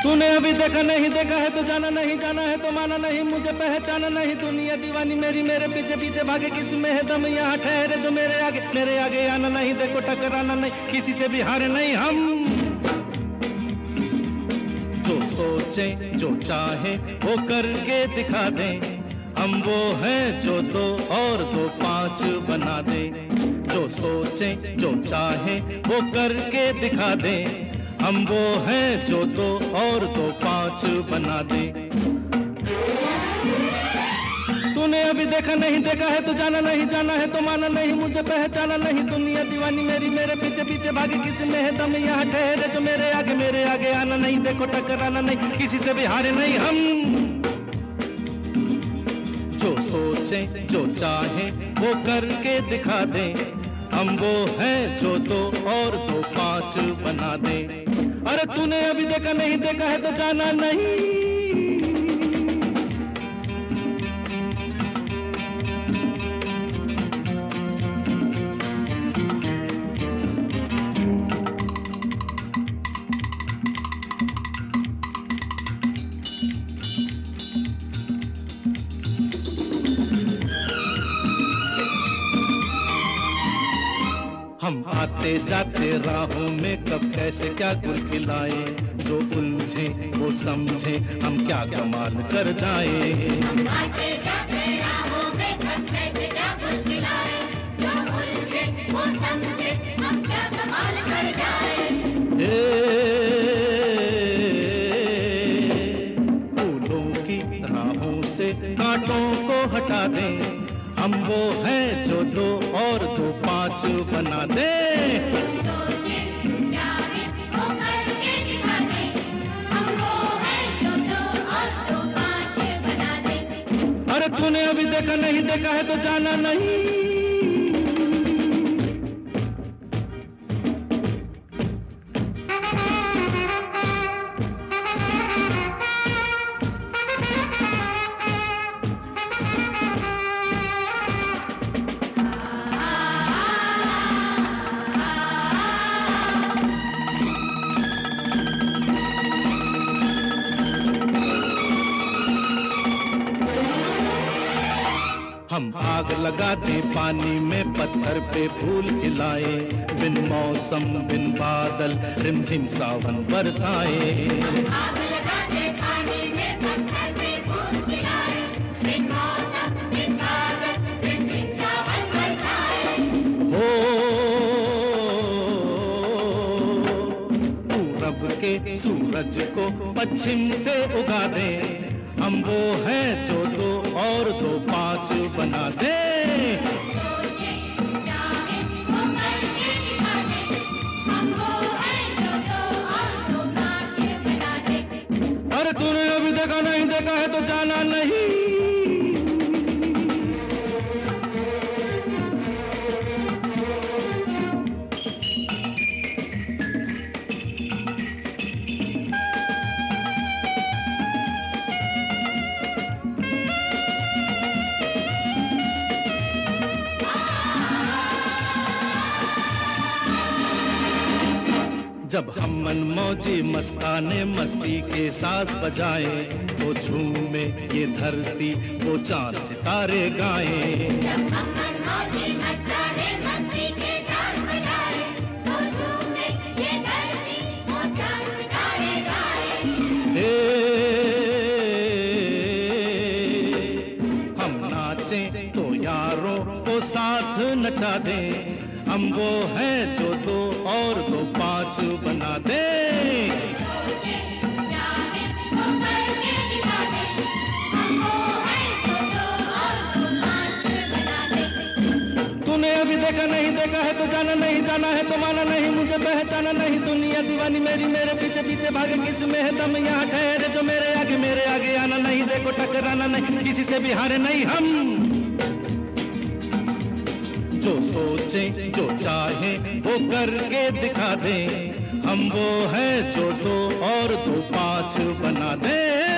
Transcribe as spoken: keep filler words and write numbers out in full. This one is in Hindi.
तूने अभी देखा नहीं देखा है तो जाना नहीं, जाना है तो माना नहीं, मुझे पहचाना नहीं, दुनिया दीवानी मेरी मेरे पीछे पीछे भागे, किस में है दम यहाँ ठहरे जो मेरे आगे, मेरे आगे आना नहीं, देखो टकराना नहीं, किसी से भी हारे नहीं हम। जो सोचे जो चाहे वो करके दिखा दे, हम वो हैं जो दो और दो पांच बना दे। जो सोचे जो चाहे वो करके दिखा दे, हम वो हैं जो दो और दो पांच बना दे। तूने अभी देखा नहीं देखा है तो जाना नहीं, जाना है तो माना नहीं, मुझे पहचाना नहीं, दुनिया दीवानी मेरी मेरे पीछे पीछे भागे, किसी में है दम यहाँ ठहरे जो मेरे आगे, मेरे आगे आना नहीं, देखो टकराना नहीं, किसी से भी हारे नहीं हम। जो सोचे जो चाहे वो करके दिखा दे, हम वो हैं जो दो और दो पांच बना दे। अरे तूने अभी देखा नहीं देखा है तो जाना नहीं। हम आते जाते राहों में कब कैसे क्या गुल खिलाए, जो उलझे वो समझे हम क्या कमाल कर जाए। हम आते जाते राहों में कब कैसे क्या गुल खिलाए, जो उलझे वो समझे हम क्या कमाल कर जाए। फूलों की राहों से कांटों को हटा दें, हम वो हैं जो दो और दो पांच बना दे। सोचे चाहे वो करके दिखा दे, हम वो हैं जो दो और दो पांच बना दे। अरे तूने अभी देखा नहीं देखा है तो जाना नहीं। हम आग लगा दे पानी में, पत्थर पे फूल खिलाए, बिन मौसम बिन बादल रिमझिम सावन बरसाए। आग लगा दे पानी में, पत्थर पे फूल खिलाए, बिन मौसम बिन बादल रिमझिम सावन बरसाए। हो पूरब के सूरज को पश्चिम से उगा दे, हम वो हैं जो दो और दो पांच बना दे। सोचे चाहे वो करके दिखा दे, हम वो हैं जो दो और दो पांच बना दे। अरे तूने अभी देखा नहीं देखा है तो जाना नहीं। जब हम मनमौजी मस्ताने मस्ती के साज बजाए, तो झूमे ये धरती वो चांद सितारे गाए। जब हम मनमौजी मस्ताने मस्ती के साज बजाए, तो झूमे ये धरती वो चांद सितारे गाए। हे हम नाचे तो यारों को साथ नचा दे, हम वो हैं जो दो और दो पांच बना दे। सोचे चाहे वो करके दिखा दे, हम वो हैं जो दो और दो पांच बना दे। तूने अभी देखा नहीं देखा है तो जाना नहीं, जाना है तो माना नहीं, मुझे पहचाना नहीं, दुनिया दीवानी मेरी मेरे पीछे पीछे भागे, किस में है दम यहाँ ठहरे जो मेरे आगे, मेरे आगे आना नहीं, देखो टकराना नहीं, किसी से भी हारे नहीं हम। जो सोचे जो चाहे वो करके दिखा दे, हम वो हैं जो दो और दो पांच बना दे।